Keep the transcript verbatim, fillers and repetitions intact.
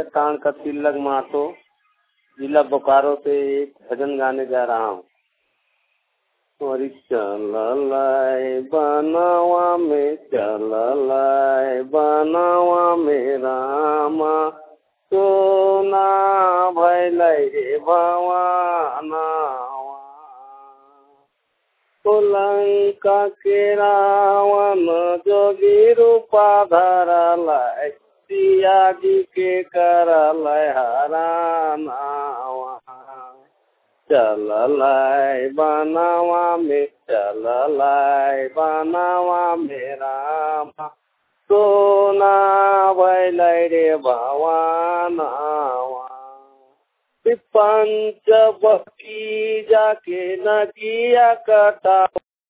भैया तान का तिलक मातो, जिला बोकारो से एक भजन गाने जा रहा हूँ। और चललाए बनवा में, चललाए बनवा में रामा, सोना भैले भवाना, लंका के रावण जोगी रूपा धरलाए, सिया जी के करलाए हराना। चललाए बनवा में, चललाए बनवा में रामा, सोना भैले रे भवाना। पंचवटी जाके नदिया कटा